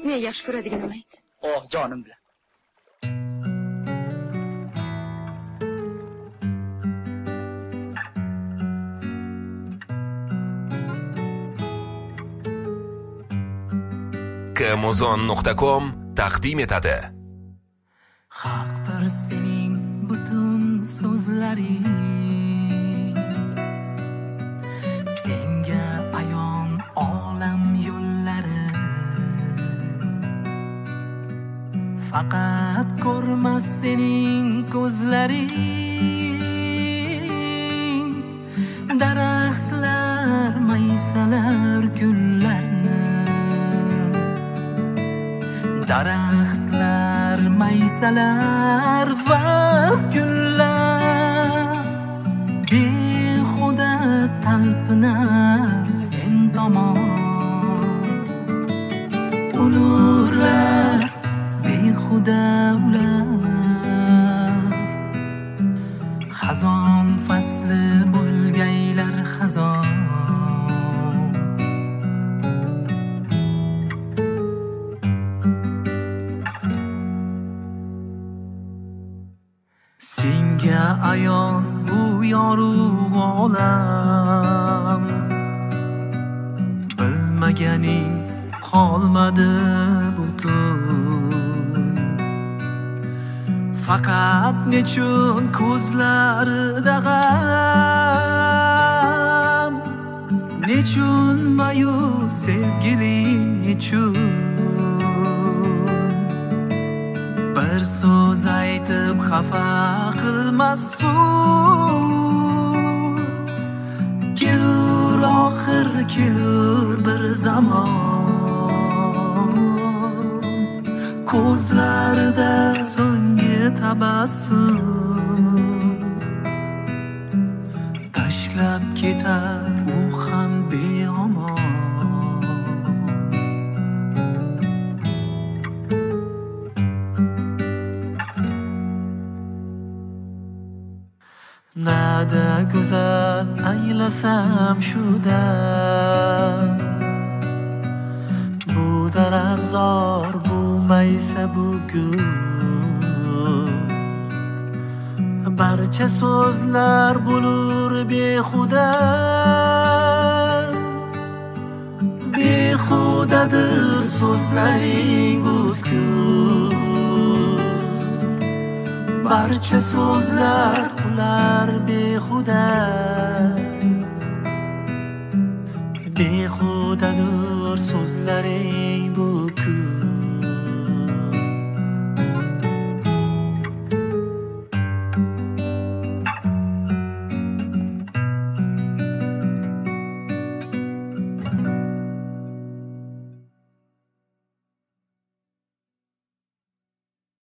men yaxshi ko'radiganimni ayt. Oh, jonim bilan. Kmozon.com taqdim etadi. Haqdir sening butun so'zlaring, senga ayon olam yo'llari, faqat ko'rmas sening ko'zlaring, daraxtlar maysalar gullarni, daraxtlar maysalar va gullar behuda talpinar sen tomon. Ulug'lar behuda ular, xazon fasli bo'lgaylar xazon. Senga ayon bu yorug' olam, bilmaganing qolmadi butun. Faqat nechun ko'zlarida g'am, nechun mayus sevgiling nechun. Bir so'z aytib xafa qilmasun, kelur oxir kelur bir zamon, ko'zlarida so'nggi tabassum, tashlab ketar u ham beomon. Nada go'zal anglasam shudan, bu daraxtzor bu maysa bu gul, barcha so'zlar bo'lur behuda, behudadir so'zlaring butkul. Barcha so'zlar ular behuda, behudadir so'zlaring